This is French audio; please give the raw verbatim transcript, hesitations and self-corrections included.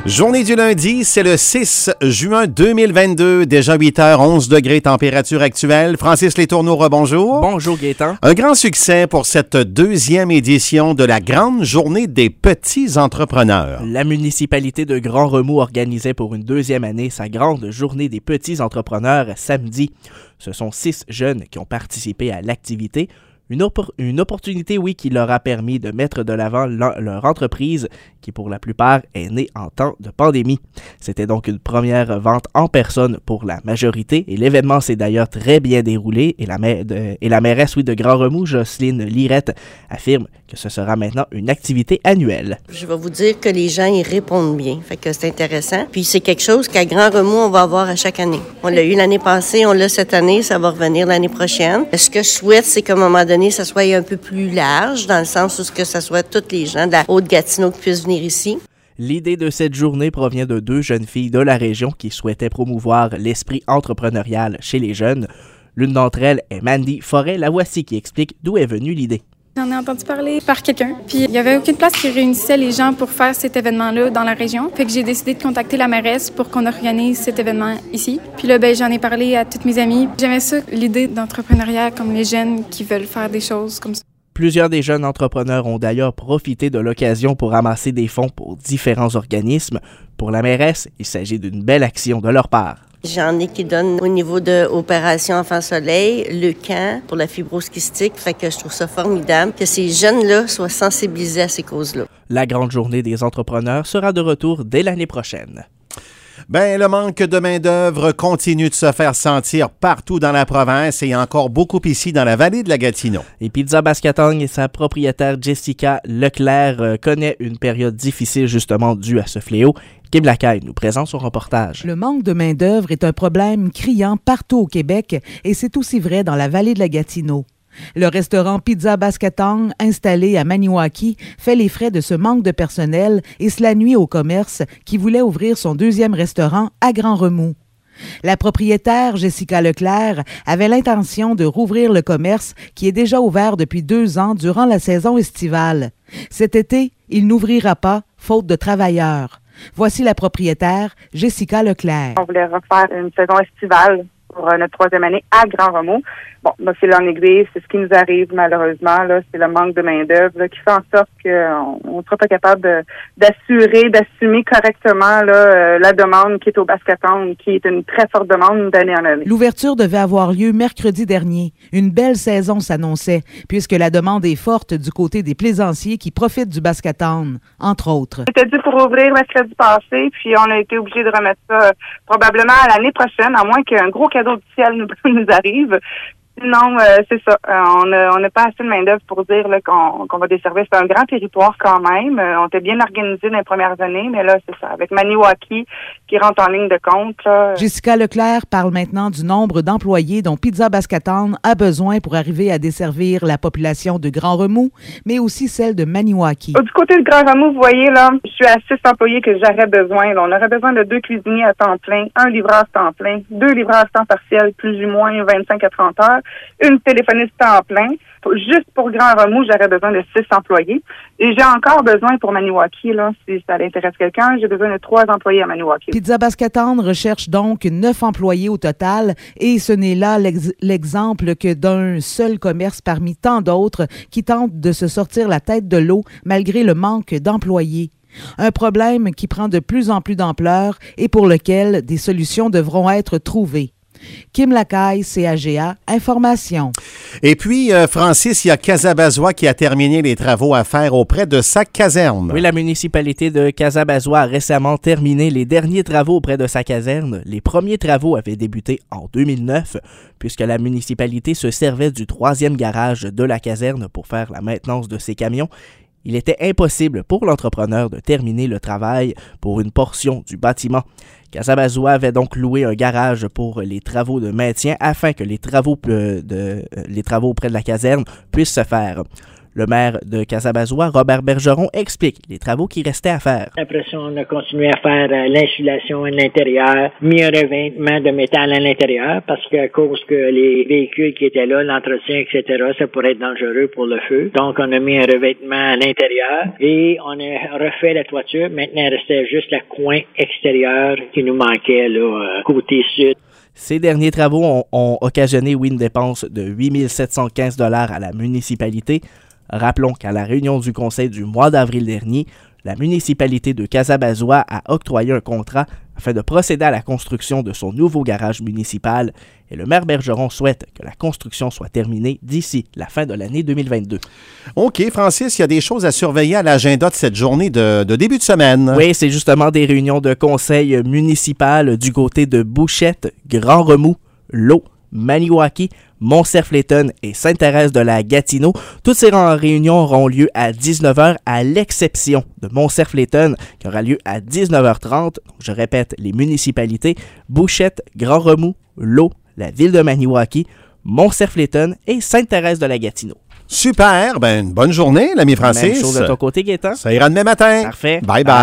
Journée du lundi, c'est le six juin deux mille vingt-deux, déjà huit heures onze degrés température actuelle. Francis Letourneau, rebonjour. Bonjour Gaétan. Un grand succès pour cette deuxième édition de la Grande Journée des petits entrepreneurs. La municipalité de Grand Remous organisait pour une deuxième année sa Grande Journée des petits entrepreneurs samedi. Ce sont six jeunes qui ont participé à l'activité. Une, op- une opportunité, oui, qui leur a permis de mettre de l'avant leur, leur entreprise, qui pour la plupart est née en temps de pandémie. C'était donc une première vente en personne pour la majorité, et l'événement s'est d'ailleurs très bien déroulé, et la, ma- de, et la mairesse, oui, de Grand Remous, Jocelyne Lirette, affirme que ce sera maintenant une activité annuelle. Je vais vous dire que les gens y répondent bien, fait que c'est intéressant. Puis c'est quelque chose qu'à Grand Remous, on va avoir à chaque année. On l'a eu l'année passée, on l'a cette année, ça va revenir l'année prochaine. Ce que je souhaite, c'est qu'à un moment donné, ça soit un peu plus large, dans le sens où ce que ça soit tous les gens de la Haute-Gatineau qui puissent venir ici. L'idée de cette journée provient de deux jeunes filles de la région qui souhaitaient promouvoir l'esprit entrepreneurial chez les jeunes. L'une d'entre elles est Mandy Forêt. La voici qui explique d'où est venue l'idée. J'en ai entendu parler par quelqu'un, puis il n'y avait aucune place qui réunissait les gens pour faire cet événement-là dans la région. Fait que j'ai décidé de contacter la mairesse pour qu'on organise cet événement ici. Puis là, ben, j'en ai parlé à toutes mes amies. J'aimais ça, l'idée d'entrepreneuriat, comme les jeunes qui veulent faire des choses comme ça. Plusieurs des jeunes entrepreneurs ont d'ailleurs profité de l'occasion pour amasser des fonds pour différents organismes. Pour la mairesse, il s'agit d'une belle action de leur part. J'en ai qui donnent au niveau de Opération Enfant Soleil, le camp pour la fibrose kystique. Fait que je trouve ça formidable que ces jeunes-là soient sensibilisés à ces causes-là. La Grande Journée des entrepreneurs sera de retour dès l'année prochaine. Ben, le manque de main-d'œuvre continue de se faire sentir partout dans la province et encore beaucoup ici dans la vallée de la Gatineau. Et Pizza Bascatong et sa propriétaire Jessica Leclerc euh, connaît une période difficile justement due à ce fléau. Kim Lacaille nous présente son reportage. Le manque de main-d'œuvre est un problème criant partout au Québec et c'est aussi vrai dans la vallée de la Gatineau. Le restaurant Pizza Bascatong, installé à Maniwaki, fait les frais de ce manque de personnel et cela nuit au commerce qui voulait ouvrir son deuxième restaurant à Grand Remous. La propriétaire, Jessica Leclerc, avait l'intention de rouvrir le commerce qui est déjà ouvert depuis deux ans durant la saison estivale. Cet été, il n'ouvrira pas, faute de travailleurs. Voici la propriétaire, Jessica Leclerc. On voulait refaire une saison estivale pour notre troisième année à Grand Remous. Bon, ben, fil en aiguille, c'est ce qui nous arrive malheureusement, là, c'est le manque de main-d'œuvre qui fait en sorte qu'on ne sera pas capable de, d'assurer, d'assumer correctement là, euh, la demande qui est au Bascatong, qui est une très forte demande d'année en année. L'ouverture devait avoir lieu mercredi dernier. Une belle saison s'annonçait, puisque la demande est forte du côté des plaisanciers qui profitent du Bascatong, entre autres. C'était dû pour ouvrir mercredi passé, puis on a été obligé de remettre ça euh, probablement à l'année prochaine, à moins qu'un gros cadeau du ciel nous, nous arrive. Non, euh, c'est ça. Euh, on n'a on a pas assez de main-d'œuvre pour dire là, qu'on, qu'on va desservir. C'est un grand territoire quand même. Euh, on était bien organisé dans les premières années, mais là, c'est ça. Avec Maniwaki qui rentre en ligne de compte. Là. Jessica Leclerc parle maintenant du nombre d'employés dont Pizza Bascatong a besoin pour arriver à desservir la population de Grand Remous, mais aussi celle de Maniwaki. Du côté de Grand Remous, vous voyez, là, je suis à six employés que j'aurais besoin. Là. On aurait besoin de deux cuisiniers à temps plein, un livreur à temps plein, deux livreurs à temps partiel, plus ou moins vingt-cinq à trente heures. Une téléphoniste temps plein. Juste pour Grand Remous, j'aurais besoin de six employés. Et j'ai encore besoin pour Maniwaki, là, si ça intéresse quelqu'un, j'ai besoin de trois employés à Maniwaki. Pizza Bascatong recherche donc neuf employés au total et ce n'est là l'ex- l'exemple que d'un seul commerce parmi tant d'autres qui tentent de se sortir la tête de l'eau malgré le manque d'employés. Un problème qui prend de plus en plus d'ampleur et pour lequel des solutions devront être trouvées. Kim Lacaille, C A G A, Information. Et puis, euh, Francis, il y a Casabazois qui a terminé les travaux à faire auprès de sa caserne. Oui, la municipalité de Casabazois a récemment terminé les derniers travaux auprès de sa caserne. Les premiers travaux avaient débuté en deux mille neuf, puisque la municipalité se servait du troisième garage de la caserne pour faire la maintenance de ses camions. Il était impossible pour l'entrepreneur de terminer le travail pour une portion du bâtiment. Casabazois avait donc loué un garage pour les travaux de maintien afin que les travaux, de, de, les travaux auprès de la caserne puissent se faire. Le maire de Casabazois, Robert Bergeron, explique les travaux qui restaient à faire. Après ça, on a continué à faire euh, l'insulation à l'intérieur, mis un revêtement de métal à l'intérieur parce qu'à cause que les véhicules qui étaient là, l'entretien, et cetera, ça pourrait être dangereux pour le feu. Donc, on a mis un revêtement à l'intérieur et on a refait la toiture. Maintenant, il restait juste le coin extérieur qui nous manquait, là, euh, côté sud. Ces derniers travaux ont, ont occasionné, oui, une dépense de huit mille sept cent quinze dollars à la municipalité. Rappelons qu'à la réunion du conseil du mois d'avril dernier, la municipalité de Casabazois a octroyé un contrat afin de procéder à la construction de son nouveau garage municipal et le maire Bergeron souhaite que la construction soit terminée d'ici la fin de l'année deux mille vingt-deux. OK, Francis, il y a des choses à surveiller à l'agenda de cette journée de, de début de semaine. Oui, c'est justement des réunions de conseil municipal du côté de Bouchette, Grand Remous, Lot, Maniwaki, Mont-Cerf-Léton et Sainte-Thérèse-de-la-Gatineau. Toutes ces réunions auront lieu à dix-neuf heures à l'exception de Mont-Cerf-Léton qui aura lieu à dix-neuf heures trente. Donc, je répète, les municipalités Bouchette, Grand Remous, Lot, la ville de Maniwaki, Mont-Cerf-Léton et Sainte-Thérèse-de-la-Gatineau. Super, ben une bonne journée, l'ami Francis. Même chose de ton côté, Gaétan. Ça ira demain matin. Parfait. Bye bye.